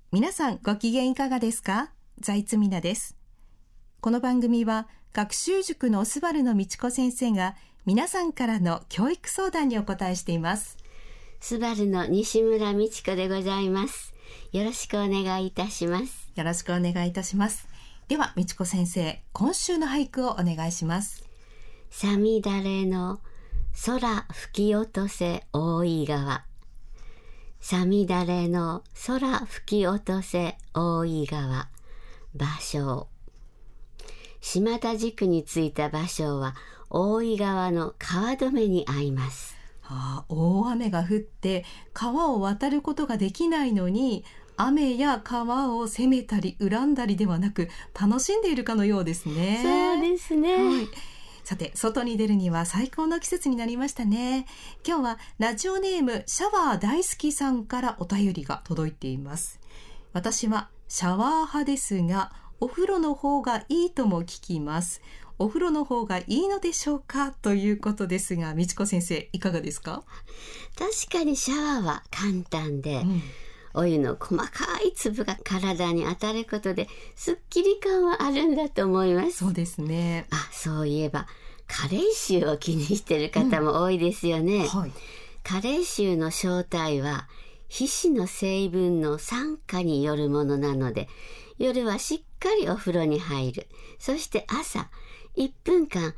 皆さんご機嫌いかがですか？財津美奈です。この番組は学習塾のスバルの道子先生が皆さんからの教育相談にお答えしています。 スバルの西村美智子でございます。よろしくお願いいたします。 よろしくお願いいたします。では美智子先生、今週の俳句をお願いします。 さみだれの空吹き落とせ大井川。さみだれの空吹き落とせ大井川。芭蕉。島田宿に着いた芭蕉は大井川の川止めに遭います。 大雨が降って川を渡ることができないのに、雨や川を責めたり恨んだりではなく楽しんでいるかのようですね。 そうですね、 はい。さて、外に出るには最高の季節になりましたね。今日はラジオネームシャワー大好きさんからお便りが届いています。私はシャワー派ですが、お風呂の方がいいとも聞きます。お風呂の方がいいのでしょうか、ということですが、美智子先生いかがですか？ 確かにシャワーは簡単で、お湯の細かい粒が体に当たることですっきり感はあるんだと思います。 そうですね。 そういえば加齢臭を気にしている方も多いですよね。 はい、 加齢臭の正体は皮脂の成分の酸化によるものなので、夜はしっかりお風呂に入る。そして朝1分間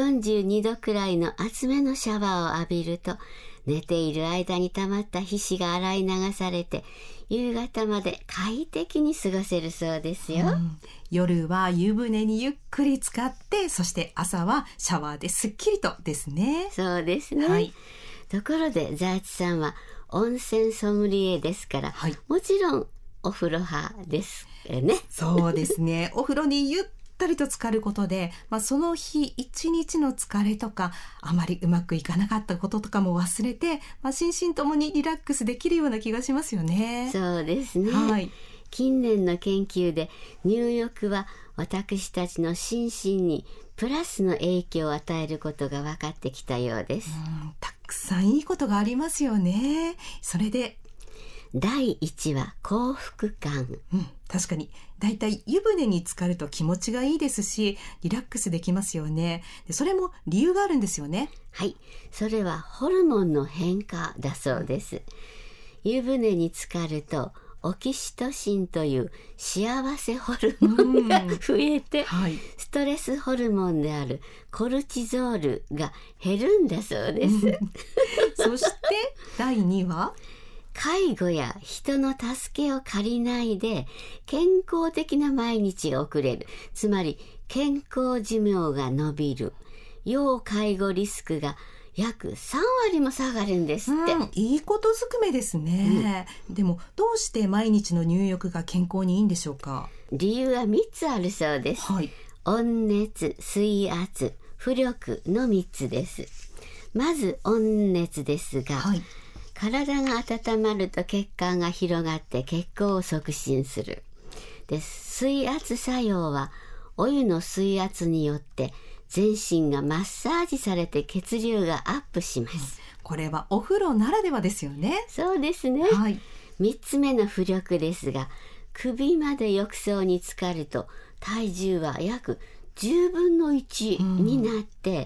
42度くらいの厚めのシャワーを浴びると、寝ている間に溜まった皮脂が洗い流されて、夕方まで快適に過ごせるそうですよ。 夜は湯船にゆっくり浸かって、そして朝はシャワーですっきりとですね。 そうですね、 はい。 ところで財津さんは温泉ソムリエですから、 はい、 もちろんお風呂派ですね。 そうですね。お風呂にゆったりと浸かることで、その日一日の疲れとか、あまりうまくいかなかったこととかも忘れて、心身ともにリラックスできるような気がしますよね。 そうですね、 はい。 近年の研究で入浴は私たちの心身にプラスの影響を与えることが分かってきたようです。 たくさんいいことがありますよね。それで第一は幸福感。 確かにだいたい湯船に浸かると気持ちがいいですし、リラックスできますよね。でそれも理由があるんですよね。 はい、それはホルモンの変化だそうです。湯船に浸かるとオキシトシンという幸せホルモンが増えて、ストレスホルモンであるコルチゾールが減るんだそうです。 そして第2は介護や人の助けを借りないで健康的な毎日が送れる。つまり健康寿命が伸びる。要介護リスクが約3割も下がるんですって。 いいことずくめですね。でもどうして毎日の入浴が健康にいいんでしょうか？ 理由は3つあるそうです。温熱、水圧、浮力の3つです。まず温熱ですが、体が温まると血管が広がって血行を促進する。で、水圧作用はお湯の水圧によって全身がマッサージされて血流がアップします。 これはお風呂ならではですよね。 そうですね。3つ目の浮力ですが、首まで浴槽に浸かると体重は約10分の1になって、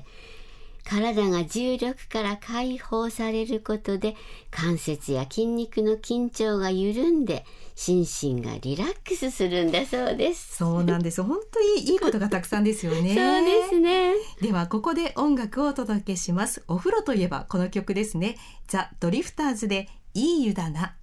体が重力から解放されることで関節や筋肉の緊張が緩んで心身がリラックスするんだそうです。 そうなんです。本当にいいことがたくさんですよね。 そうですね。 ではここで音楽をお届けします。お風呂といえばこの曲ですね。ザ・ドリフターズでいい湯だな。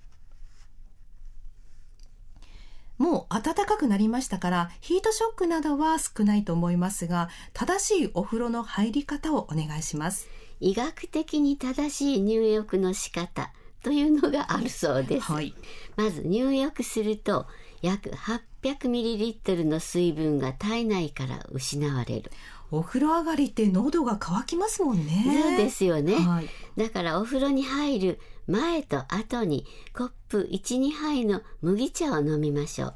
もう暖かくなりましたから、ヒートショックなどは少ないと思いますが、正しいお風呂の入り方をお願いします。 医学的に正しい入浴の仕方というのがあるそうです。まず入浴すると約 800ml の水分が体内から失われる。 お風呂上がりって喉が渇きますもんね。 そうですよね。だからお風呂に入る前と後にコップ 1,2 杯の麦茶を飲みましょう。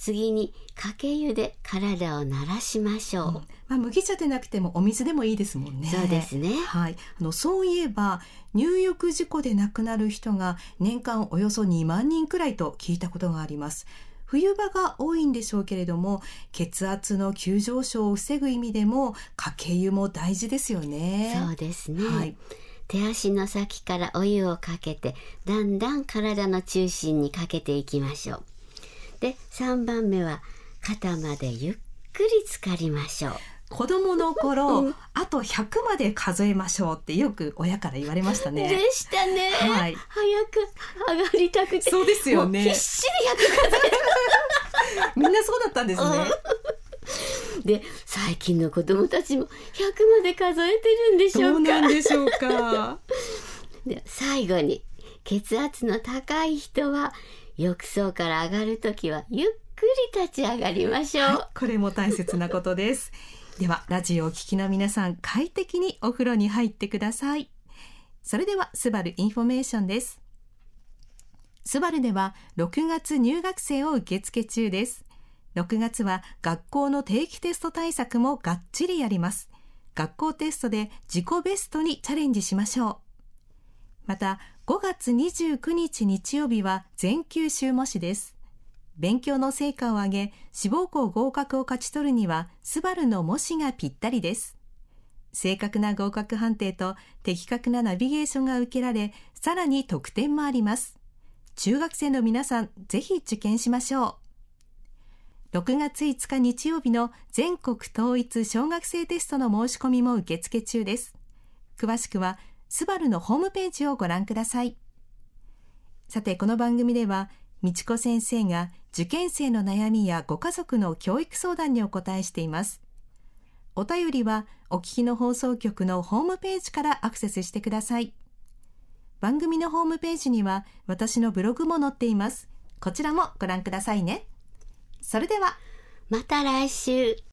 次にかけ湯で体を慣らしましょう。 麦茶でなくてもお水でもいいですもんね。 そうですね。 はい、そういえば入浴事故で亡くなる人が年間およそ2万人くらいと聞いたことがあります。冬場が多いんでしょうけれども、血圧の急上昇を防ぐ意味でもかけ湯も大事ですよね。 そうですね、 はい、 手足の先からお湯をかけてだんだん体の中心にかけていきましょう。で、3番目は肩までゆっくり浸かりましょう。 子供の頃、あと100まで数えましょうってよく親から言われましたね。 でしたね、 はい、 早く上がりたくて。 そうですよね。 必死で100数えたみんなそうだったんですね。 で、最近の子供たちも100まで数えてるんでしょうか。 どうなんでしょうか。 で、最後に血圧の高い人は浴槽から上がるときはゆっくり立ち上がりましょう。 はい、これも大切なことです。ではラジオをお聞きの皆さん、快適にお風呂に入ってください。それではスバルインフォメーションです。スバルでは6月入学生を受付中です。6月は学校の定期テスト対策もがっちりやります。学校テストで自己ベストにチャレンジしましょう。また5月29日日曜日は全級修模試です。勉強の成果を上げ、志望校合格を勝ち取るにはスバルの模試がぴったりです。正確な合格判定と的確なナビゲーションが受けられ、さらに得点もあります。中学生の皆さん、ぜひ受験しましょう。6月5日日曜日の全国統一小学生テストの申し込みも受付中です。詳しくはスバルのホームページをご覧ください。さて、この番組ではみちこ先生が受験生の悩みやご家族の教育相談にお答えしています。お便りはお聞きの放送局のホームページからアクセスしてください。番組のホームページには私のブログも載っています。こちらもご覧くださいね。それではまた来週。